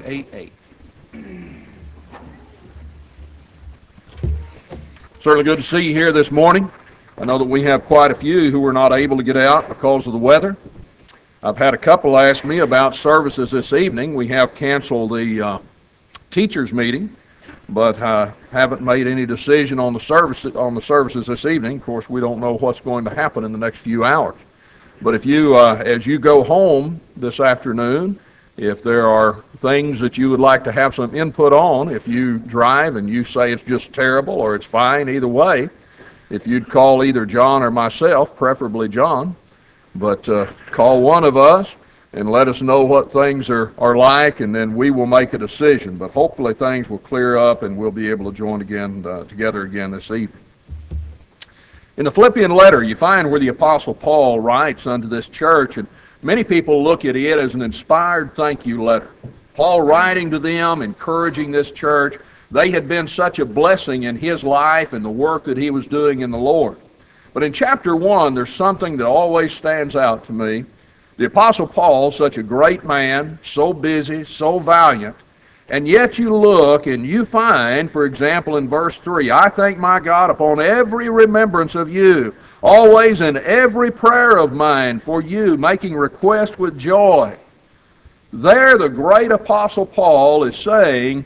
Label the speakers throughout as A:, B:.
A: 888. Certainly good to see you here this morning. I know that we have quite a few who were not able to get out because of the weather. I've had a couple ask me about services this evening. We have canceled the teachers' meeting, but haven't made any decision on the services this evening. Of course, we don't know what's going to happen in the next few hours. But if you, as you go home this afternoon, if there are things that you would like to have some input on, if you drive and you say it's just terrible or it's fine, either way, if you'd call either John or myself, preferably John, but call one of us and let us know what things are like, and then we will make a decision. But hopefully things will clear up and we'll be able to join together again this evening. In the Philippian letter, you find where the Apostle Paul writes unto this church, and many people look at it as an inspired thank you letter. Paul writing to them, encouraging this church. They had been such a blessing in his life and the work that he was doing in the Lord. But in chapter 1, there's something that always stands out to me. The Apostle Paul, such a great man, so busy, so valiant, and yet you look and you find, for example, in verse 3, I thank my God upon every remembrance of you, always in every prayer of mine for you, making request with joy. There the great Apostle Paul is saying,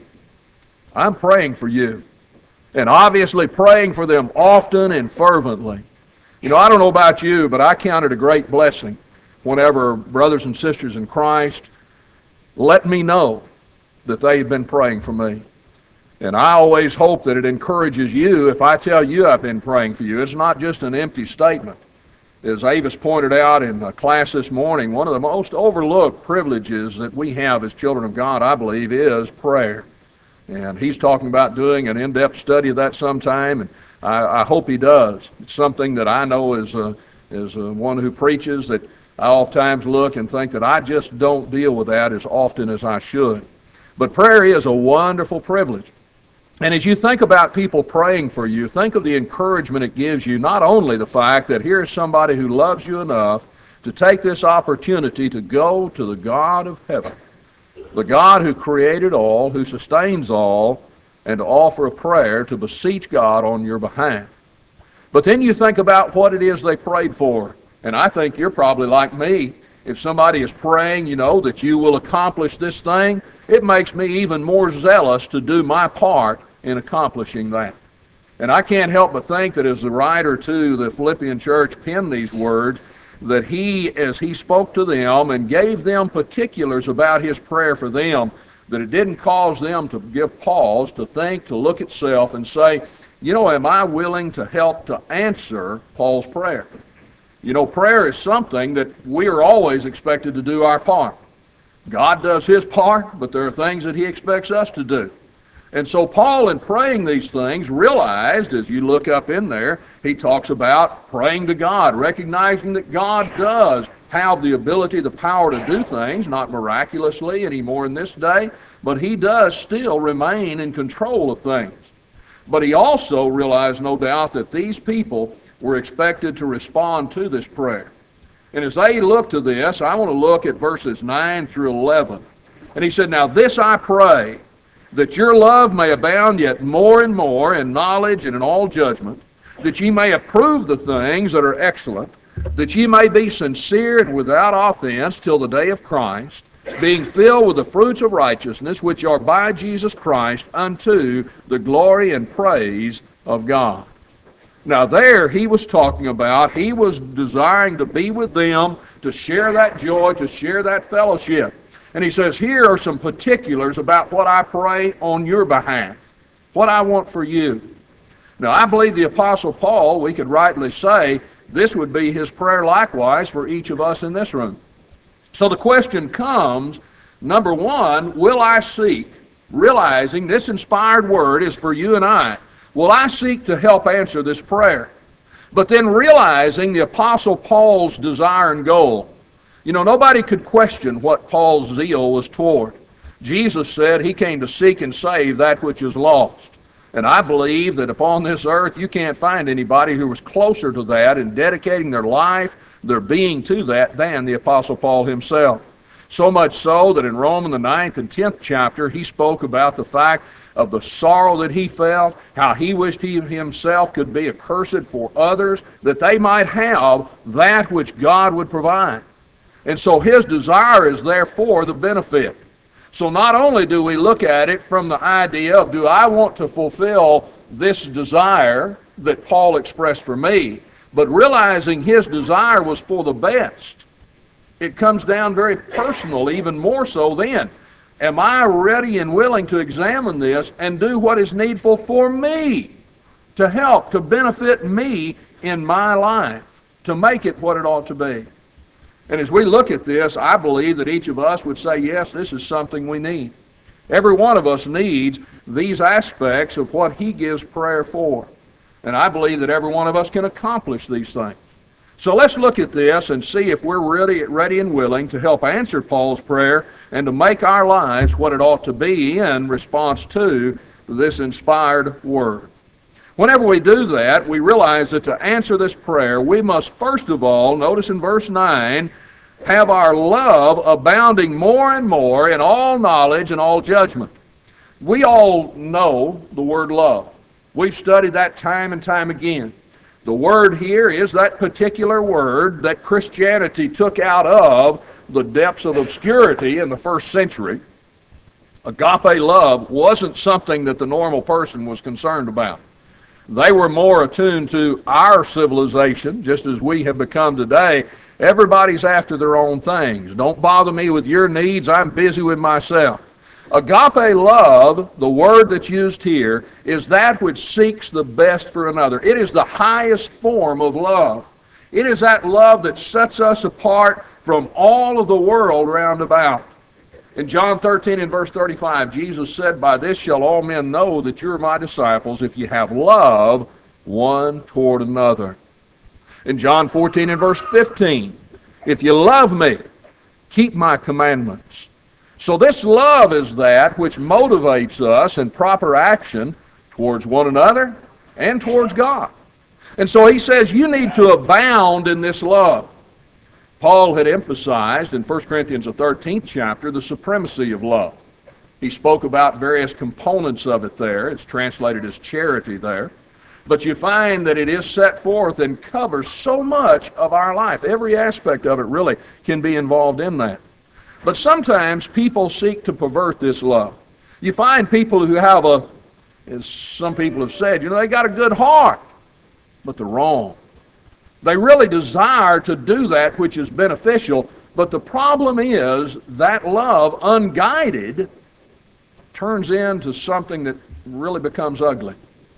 A: I'm praying for you, and obviously praying for them often and fervently. You know, I don't know about you, but I count it a great blessing whenever brothers and sisters in Christ let me know that they've been praying for me. And I always hope that it encourages you if I tell you I've been praying for you. It's not just an empty statement. As Avis pointed out in class this morning, one of the most overlooked privileges that we have as children of God, I believe, is prayer. And he's talking about doing an in-depth study of that sometime, and I hope he does. It's something that I know as one who preaches that I oftentimes look and think that I just don't deal with that as often as I should. But prayer is a wonderful privilege. And as you think about people praying for you, think of the encouragement it gives you, not only the fact that here's somebody who loves you enough to take this opportunity to go to the God of heaven, the God who created all, who sustains all, and to offer a prayer to beseech God on your behalf. But then you think about what it is they prayed for. And I think you're probably like me. If somebody is praying, you know, that you will accomplish this thing, it makes me even more zealous to do my part in accomplishing that. And I can't help but think that as the writer to the Philippian church penned these words, that he, as he spoke to them and gave them particulars about his prayer for them, that it didn't cause them to give pause, to think, to look at self and say, you know, am I willing to help to answer Paul's prayer? You know, prayer is something that we are always expected to do our part. God does his part, but there are things that he expects us to do. And so Paul, in praying these things, realized, as you look up in there, he talks about praying to God, recognizing that God does have the ability, the power to do things, not miraculously anymore in this day, but he does still remain in control of things. But he also realized, no doubt, that these people were expected to respond to this prayer. And as they look to this, I want to look at verses 9 through 11. And he said, now this I pray, that your love may abound yet more and more in knowledge and in all judgment, that ye may approve the things that are excellent, that ye may be sincere and without offense till the day of Christ, being filled with the fruits of righteousness, which are by Jesus Christ unto the glory and praise of God. Now there he was talking about, he was desiring to be with them, to share that joy, to share that fellowship. And he says, here are some particulars about what I pray on your behalf, what I want for you. Now I believe the Apostle Paul, we could rightly say, this would be his prayer likewise for each of us in this room. So the question comes, number one, will I seek, realizing this inspired word is for you and I, will I seek to help answer this prayer? But then realizing the Apostle Paul's desire and goal. You know, nobody could question what Paul's zeal was toward. Jesus said he came to seek and save that which is lost. And I believe that upon this earth you can't find anybody who was closer to that in dedicating their life, their being to that, than the Apostle Paul himself. So much so that in Romans the 9th and 10th chapter, he spoke about the fact of the sorrow that he felt, how he wished he himself could be accursed for others, that they might have that which God would provide. And so his desire is therefore the benefit. So not only do we look at it from the idea of, do I want to fulfill this desire that Paul expressed for me, but realizing his desire was for the best. It comes down very personal, even more so then. Am I ready and willing to examine this and do what is needful for me to help, to benefit me in my life, to make it what it ought to be? And as we look at this, I believe that each of us would say, yes, this is something we need. Every one of us needs these aspects of what he gives prayer for. And I believe that every one of us can accomplish these things. So let's look at this and see if we're ready and willing to help answer Paul's prayer and to make our lives what it ought to be in response to this inspired word. Whenever we do that, we realize that to answer this prayer, we must first of all, notice in verse 9, have our love abounding more and more in all knowledge and all judgment. We all know the word love. We've studied that time and time again. The word here is that particular word that Christianity took out of the depths of obscurity in the first century. Agape love wasn't something that the normal person was concerned about. They were more attuned to our civilization, just as we have become today. Everybody's after their own things. Don't bother me with your needs. I'm busy with myself. Agape love, the word that's used here, is that which seeks the best for another. It is the highest form of love. It is that love that sets us apart from all of the world round about. In John 13 and verse 35, Jesus said, "By this shall all men know that you are my disciples, if you have love one toward another." In John 14 and verse 15, "If you love me, keep my commandments." So this love is that which motivates us in proper action towards one another and towards God. And so he says you need to abound in this love. Paul had emphasized in 1 Corinthians the 13th chapter the supremacy of love. He spoke about various components of it there. It's translated as charity there. But you find that it is set forth and covers so much of our life. Every aspect of it really can be involved in that. But sometimes people seek to pervert this love. You find people who have as some people have said, they got a good heart, but they're wrong. They really desire to do that which is beneficial, but the problem is that love, unguided, turns into something that really becomes ugly.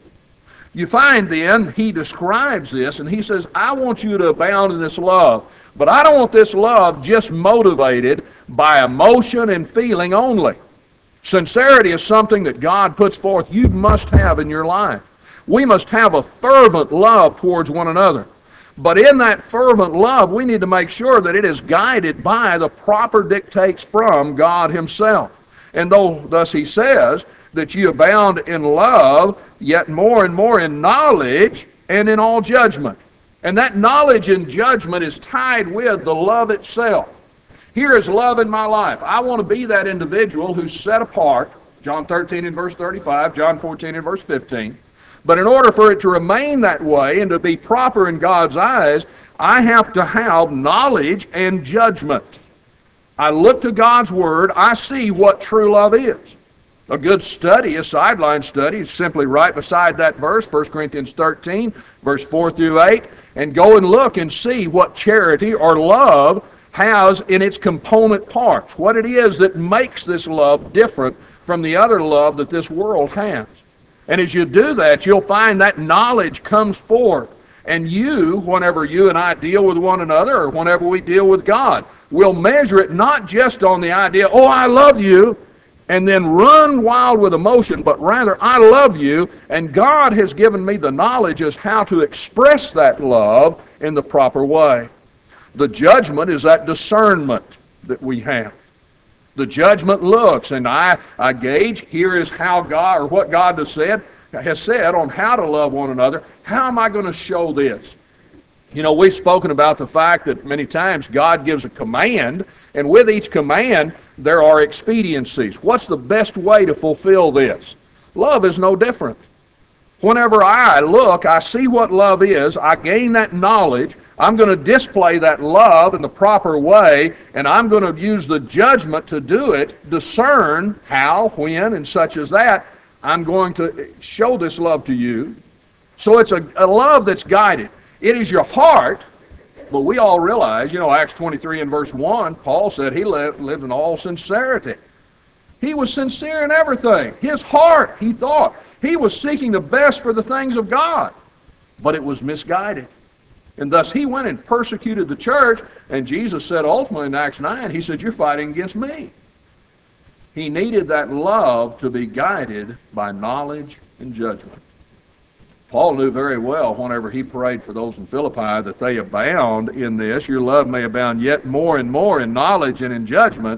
A: You find then, he describes this, and he says, I want you to abound in this love, but I don't want this love just motivated by emotion and feeling only. Sincerity is something that God puts forth you must have in your life. We must have a fervent love towards one another. But in that fervent love, we need to make sure that it is guided by the proper dictates from God himself. And thus he says that you abound in love, yet more and more in knowledge and in all judgment. And that knowledge and judgment is tied with the love itself. Here is love in my life. I want to be that individual who's set apart. John 13 and verse 35, John 14 and verse 15. But in order for it to remain that way and to be proper in God's eyes, I have to have knowledge and judgment. I look to God's Word. I see what true love is. A good study, a sideline study, is simply right beside that verse, 1 Corinthians 13, verse 4 through 8, and go and look and see what charity or love has in its component parts, what it is that makes this love different from the other love that this world has. And as you do that, you'll find that knowledge comes forth. And whenever you and I deal with one another, or whenever we deal with God, we'll measure it not just on the idea, oh, I love you, and then run wild with emotion, but rather, I love you, and God has given me the knowledge as how to express that love in the proper way. The judgment is that discernment that we have. The judgment looks, and I gauge, here is how God, or what God has said on how to love one another. How am I going to show this? We've spoken about the fact that many times God gives a command, And with each command, there are expediencies. What's the best way to fulfill this? Love is no different. Whenever I look, I see what love is, I gain that knowledge, I'm going to display that love in the proper way, and I'm going to use the judgment to do it, discern how, when, and such as that, I'm going to show this love to you. So it's a love that's guided. It is your heart, but we all realize, Acts 23 and verse 1, Paul said he lived in all sincerity. He was sincere in everything. His heart, he thought. He was seeking the best for the things of God, but it was misguided. And thus he went and persecuted the church, and Jesus said ultimately in Acts 9, he said, you're fighting against me. He needed that love to be guided by knowledge and judgment. Paul knew very well whenever he prayed for those in Philippi that they abound in this. Your love may abound yet more and more in knowledge and in judgment.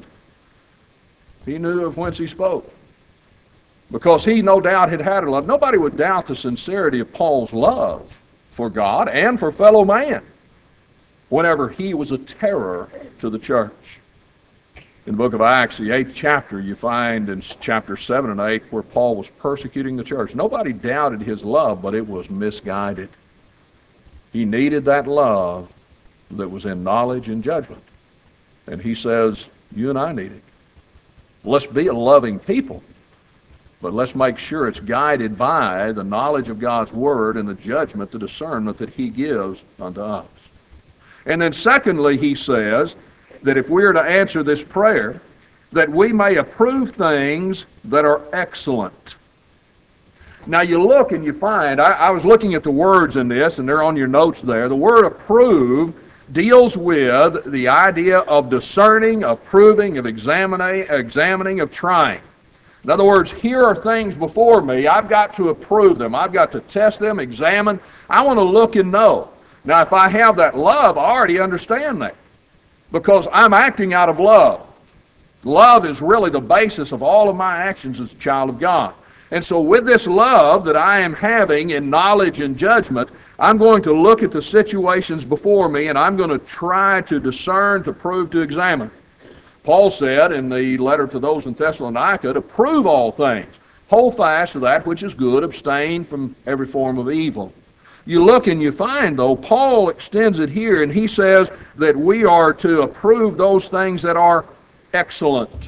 A: He knew of whence he spoke, because he no doubt had a love. Nobody would doubt the sincerity of Paul's love for God and for fellow man whenever he was a terror to the church. In the book of Acts, the 8th chapter, you find in chapter 7 and 8 where Paul was persecuting the church. Nobody doubted his love, but it was misguided. He needed that love that was in knowledge and judgment. And he says, you and I need it. Let's be a loving people, but let's make sure it's guided by the knowledge of God's Word and the judgment, the discernment that He gives unto us. And then secondly, he says that if we are to answer this prayer, that we may approve things that are excellent. Now you look and you find, I was looking at the words in this, and they're on your notes there. The word approve deals with the idea of discerning, of proving, of examining, of trying. In other words, here are things before me. I've got to approve them. I've got to test them, examine. I want to look and know. Now, if I have that love, I already understand that, because I'm acting out of love. Love is really the basis of all of my actions as a child of God. And so with this love that I am having in knowledge and judgment, I'm going to look at the situations before me, and I'm going to try to discern, to prove, to examine. Paul said in the letter to those in Thessalonica, to prove all things, hold fast to that which is good, abstain from every form of evil. You look and you find, though, Paul extends it here, and he says that we are to approve those things that are excellent.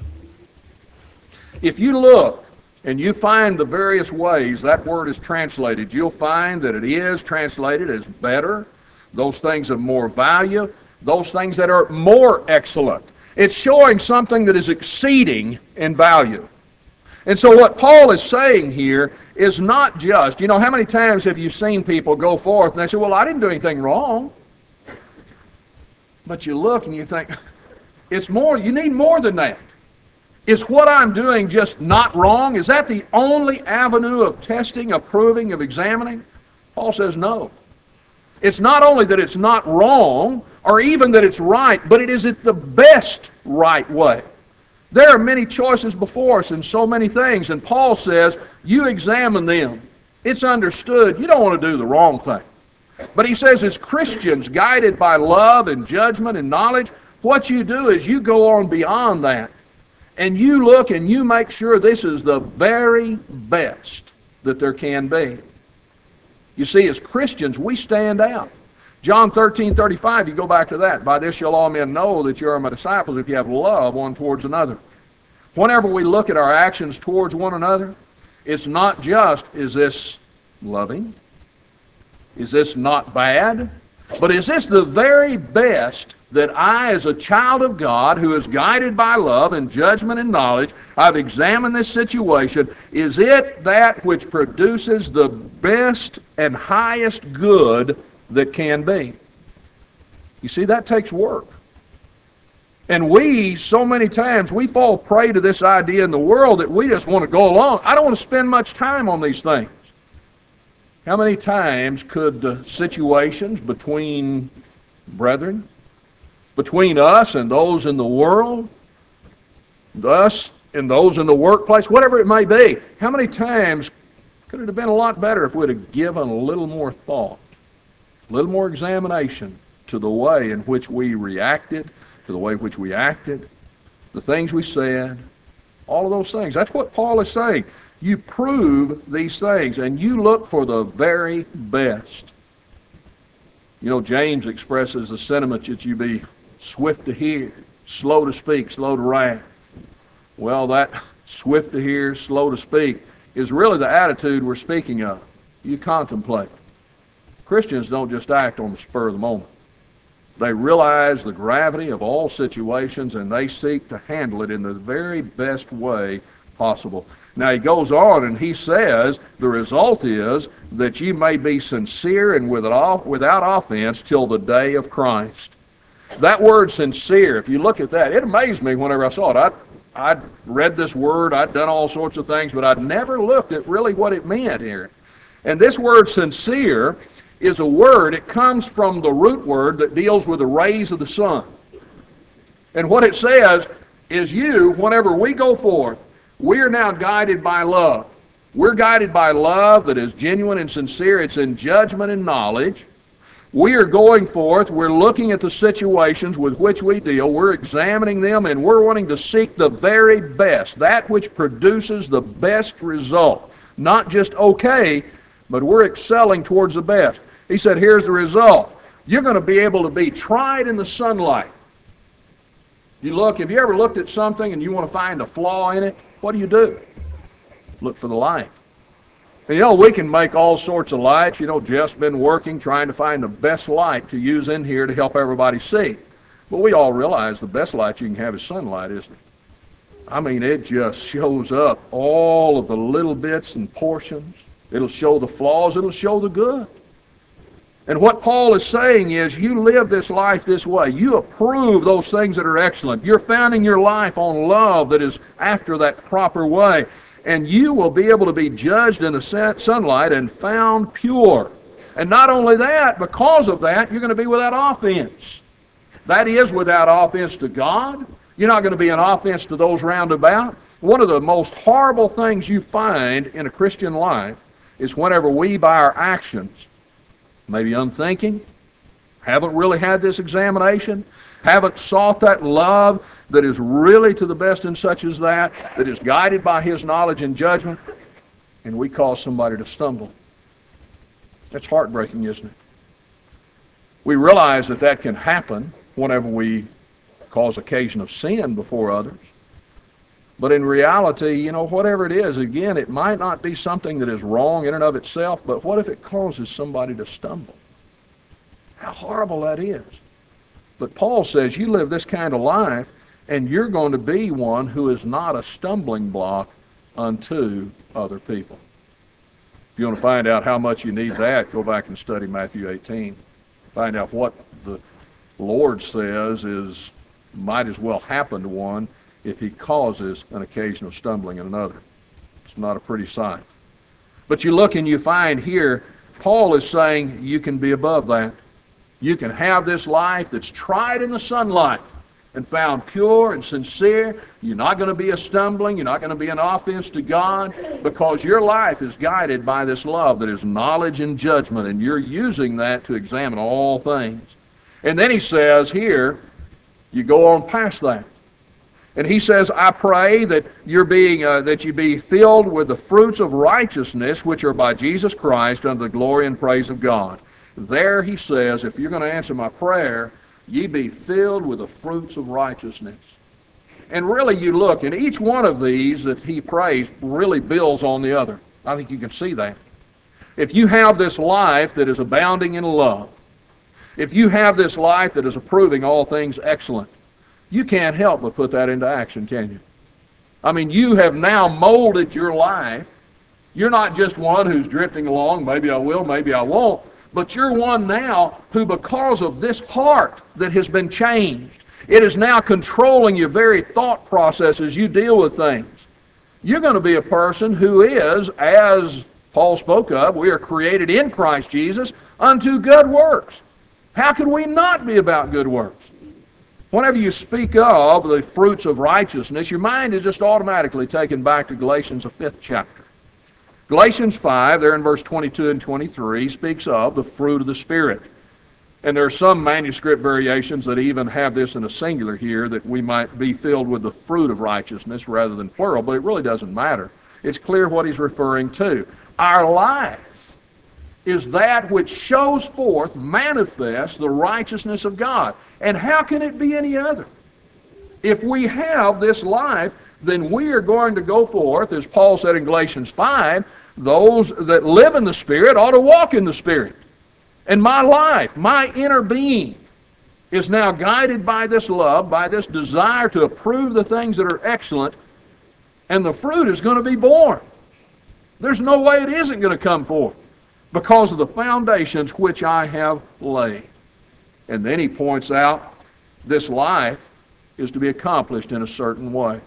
A: If you look and you find the various ways that word is translated, you'll find that it is translated as better, those things of more value, those things that are more excellent. It's showing something that is exceeding in value. And so what Paul is saying here is not just, how many times have you seen people go forth and they say, well, I didn't do anything wrong. But you look and you think, it's more, you need more than that. Is what I'm doing just not wrong? Is that the only avenue of testing, of proving, of examining? Paul says no. It's not only that it's not wrong, or even that it's right, but it is the best right way. There are many choices before us in so many things, and Paul says, you examine them. It's understood. You don't want to do the wrong thing. But he says, as Christians, guided by love and judgment and knowledge, what you do is you go on beyond that. And you look and you make sure this is the very best that there can be. You see, as Christians, we stand out. John 13:35, you go back to that. By this shall all men know that you are my disciples if you have love one towards another. Whenever we look at our actions towards one another, it's not just, is this loving? Is this not bad? But is this the very best that I, as a child of God, who is guided by love and judgment and knowledge, I've examined this situation, is it that which produces the best and highest good that can be? You see, that takes work. And we, so many times, we fall prey to this idea in the world that we just want to go along. I don't want to spend much time on these things. How many times could situations between brethren, between us and those in the world, us and those in the workplace, whatever it may be, how many times could it have been a lot better if we'd have given a little more thought, a little more examination to the way in which we reacted, to the way in which we acted, the things we said, all of those things. That's what Paul is saying. You prove these things, and you look for the very best. You know, James expresses the sentiment that you be swift to hear, slow to speak, slow to wrath. Well, that swift to hear, slow to speak is really the attitude we're speaking of. You contemplate. Christians don't just act on the spur of the moment. They realize the gravity of all situations, and they seek to handle it in the very best way possible. Now he goes on and he says, the result is that you may be sincere and without offense till the day of Christ. That word sincere, if you look at that, it amazed me whenever I saw it. I'd read this word, I'd done all sorts of things, but I'd never looked at really what it meant here. And this word sincere is a word, it comes from the root word that deals with the rays of the sun. And what it says is whenever we go forth, we are now guided by love. We're guided by love that is genuine and sincere. It's in judgment and knowledge. We are going forth. We're looking at the situations with which we deal. We're examining them, and we're wanting to seek the very best, that which produces the best result. Not just okay, but we're excelling towards the best. He said, here's the result. You're going to be able to be tried in the sunlight. Have you ever looked at something and you want to find a flaw in it? What do? Look for the light. And we can make all sorts of lights. Jeff's been working trying to find the best light to use in here to help everybody see. But we all realize the best light you can have is sunlight, isn't it? I mean, it just shows up all of the little bits and portions. It'll show the flaws. It'll show the good. And what Paul is saying is you live this life this way. You approve those things that are excellent. You're founding your life on love that is after that proper way. And you will be able to be judged in the sunlight and found pure. And not only that, because of that, you're going to be without offense. That is, without offense to God. You're not going to be an offense to those round about. One of the most horrible things you find in a Christian life is whenever we, by our actions, maybe unthinking, haven't really had this examination, haven't sought that love that is really to the best in such as that is guided by His knowledge and judgment, and we cause somebody to stumble. That's heartbreaking, isn't it? We realize that can happen whenever we cause occasion of sin before others. But in reality, whatever it is, again, it might not be something that is wrong in and of itself, but what if it causes somebody to stumble? How horrible that is. But Paul says you live this kind of life, and you're going to be one who is not a stumbling block unto other people. If you want to find out how much you need that, go back and study Matthew 18. Find out what the Lord says might as well happen to one if he causes an occasion of stumbling in another. It's not a pretty sight. But you look and you find here, Paul is saying you can be above that. You can have this life that's tried in the sunlight and found pure and sincere. You're not going to be a stumbling. You're not going to be an offense to God, because your life is guided by this love that is knowledge and judgment, and you're using that to examine all things. And then he says here, you go on past that. And he says, I pray that you be filled with the fruits of righteousness, which are by Jesus Christ, unto the glory and praise of God. There he says, if you're going to answer my prayer, ye be filled with the fruits of righteousness. And really you look, and each one of these that he prays really builds on the other. I think you can see that. If you have this life that is abounding in love, if you have this life that is approving all things excellent, you can't help but put that into action, can you? I mean, you have now molded your life. You're not just one who's drifting along, maybe I will, maybe I won't, but you're one now who, because of this heart that has been changed, it is now controlling your very thought process as you deal with things. You're going to be a person who is, as Paul spoke of, we are created in Christ Jesus unto good works. How could we not be about good works? Whenever you speak of the fruits of righteousness, your mind is just automatically taken back to Galatians, the 5th chapter. Galatians 5, there in verse 22 and 23, speaks of the fruit of the Spirit. And there are some manuscript variations that even have this in a singular here, that we might be filled with the fruit of righteousness rather than plural, but it really doesn't matter. It's clear what he's referring to. Our life is that which shows forth, manifests the righteousness of God. And how can it be any other? If we have this life, then we are going to go forth, as Paul said in Galatians 5, those that live in the Spirit ought to walk in the Spirit. And my life, my inner being, is now guided by this love, by this desire to approve the things that are excellent, and the fruit is going to be born. There's no way it isn't going to come forth because of the foundations which I have laid. And then he points out this life is to be accomplished in a certain way.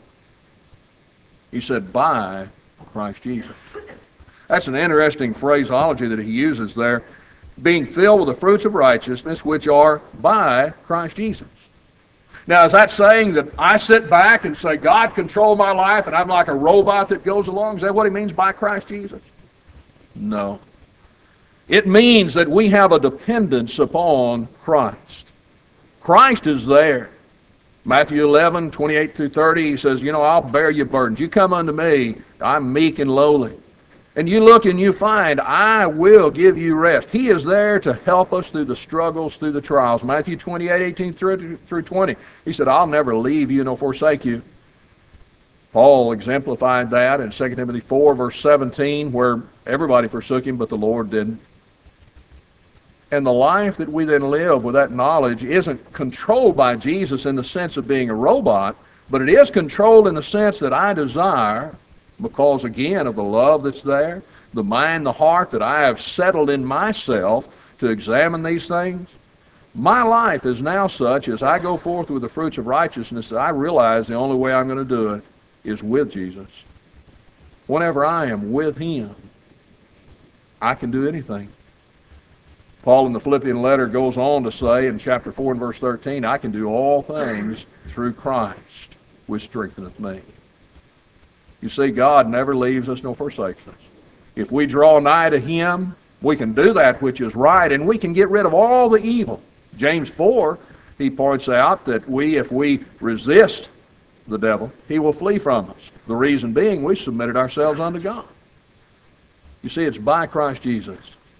A: He said, by Christ Jesus. That's an interesting phraseology that he uses there. Being filled with the fruits of righteousness which are by Christ Jesus. Now, is that saying that I sit back and say, God, control my life, and I'm like a robot that goes along? Is that what he means by Christ Jesus? No. It means that we have a dependence upon Christ. Christ is there. Matthew 11, 28 through 30, he says, I'll bear your burdens. You come unto me. I'm meek and lowly. And you look and you find, I will give you rest. He is there to help us through the struggles, through the trials. Matthew 28, 18 through 20. He said, I'll never leave you nor forsake you. Paul exemplified that in 2 Timothy 4, verse 17, where everybody forsook him, but the Lord didn't. And the life that we then live with that knowledge isn't controlled by Jesus in the sense of being a robot, but it is controlled in the sense that I desire, because, again, of the love that's there, the mind, the heart that I have settled in myself to examine these things. My life is now such, as I go forth with the fruits of righteousness, that I realize the only way I'm going to do it is with Jesus. Whenever I am with him, I can do anything. Paul in the Philippian letter goes on to say in chapter 4 and verse 13, I can do all things through Christ, which strengtheneth me. You see, God never leaves us nor forsakes us. If we draw nigh to him, we can do that which is right, and we can get rid of all the evil. James 4, he points out that if we resist the devil, he will flee from us. The reason being, we submitted ourselves unto God. You see, it's by Christ Jesus.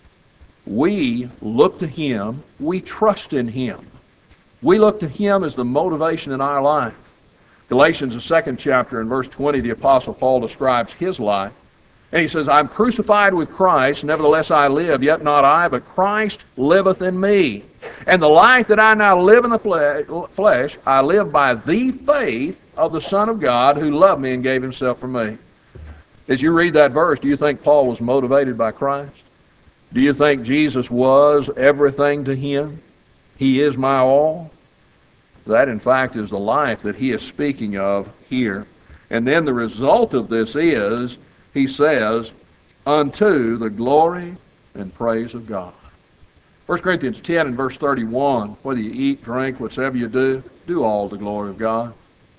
A: We look to him. We trust in him. We look to him as the motivation in our life. Galatians, the 2nd chapter, in verse 20, the Apostle Paul describes his life. And he says, I'm crucified with Christ, nevertheless I live, yet not I, but Christ liveth in me. And the life that I now live in the flesh, I live by the faith of the Son of God, who loved me and gave himself for me. As you read that verse, do you think Paul was motivated by Christ? Do you think Jesus was everything to him? He is my all? That, in fact, is the life that he is speaking of here. And then the result of this is, he says, unto the glory and praise of God. 1 Corinthians 10 and verse 31, whether you eat, drink, whatsoever you do all to the glory of God.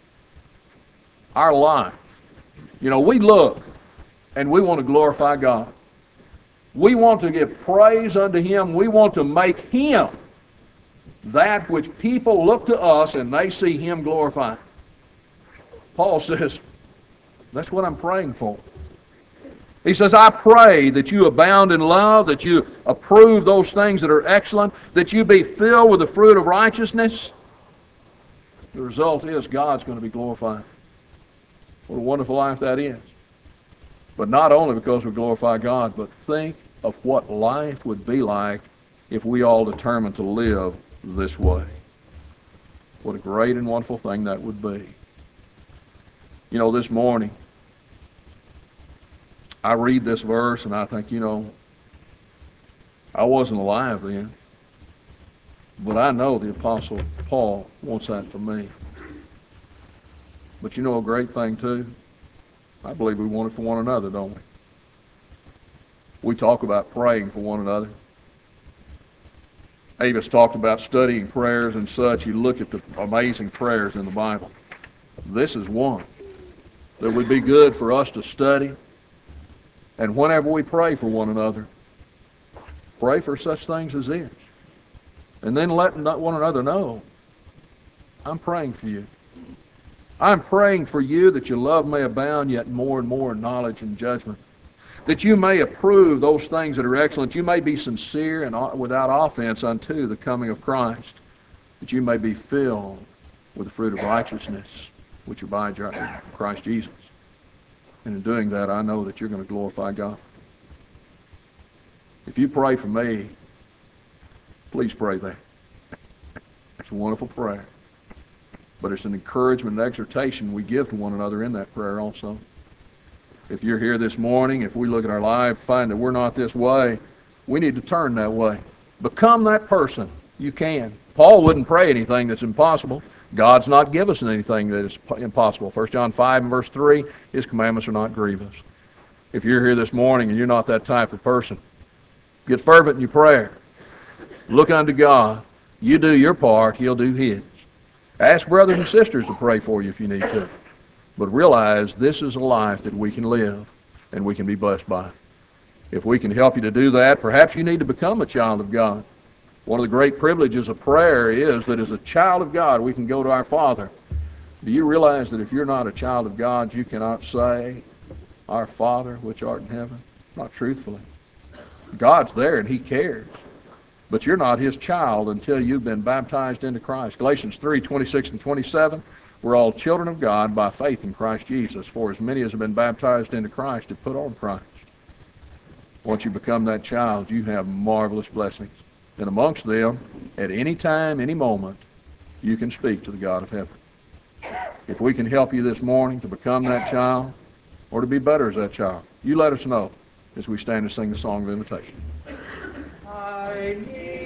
A: Our life. We look and we want to glorify God. We want to give praise unto him. We want to make him that which people look to us and they see him glorified. Paul says, that's what I'm praying for. He says, I pray that you abound in love, that you approve those things that are excellent, that you be filled with the fruit of righteousness. The result is God's going to be glorified. What a wonderful life that is. But not only because we glorify God, but think of what life would be like if we all determined to live this way. What a great and wonderful thing that would be. This morning, I read this verse and I think, I wasn't alive then, but I know the Apostle Paul wants that for me. But a great thing too? I believe we want it for one another, don't we? We talk about praying for one another. Avis talked about studying prayers and such. You look at the amazing prayers in the Bible. This is one that would be good for us to study. And whenever we pray for one another, pray for such things as this. And then letting one another know, I'm praying for you. I'm praying for you that your love may abound yet more and more in knowledge and judgment, that you may approve those things that are excellent, you may be sincere and without offense unto the coming of Christ, that you may be filled with the fruit of righteousness, which abides in Christ Jesus. And in doing that, I know that you're going to glorify God. If you pray for me, please pray that. It's a wonderful prayer. But it's an encouragement and exhortation we give to one another in that prayer also. If you're here this morning, if we look at our life, find that we're not this way, we need to turn that way. Become that person. You can. Paul wouldn't pray anything that's impossible. God's not give us anything that is impossible. 1 John 5 and verse 3, His commandments are not grievous. If you're here this morning and you're not that type of person, get fervent in your prayer. Look unto God. You do your part, He'll do His. Ask brothers and sisters to pray for you if you need to. But realize this is a life that we can live and we can be blessed by. If we can help you to do that, perhaps you need to become a child of God. One of the great privileges of prayer is that as a child of God, we can go to our Father. Do you realize that if you're not a child of God, you cannot say, Our Father, which art in heaven? Not truthfully. God's there and He cares. But you're not His child until you've been baptized into Christ. Galatians 3:26 and 27, we're all children of God by faith in Christ Jesus. For as many as have been baptized into Christ have put on Christ. Once you become that child, you have marvelous blessings. And amongst them, at any time, any moment, you can speak to the God of heaven. If we can help you this morning to become that child, or to be better as that child, you let us know as we stand and sing the song of invitation. I need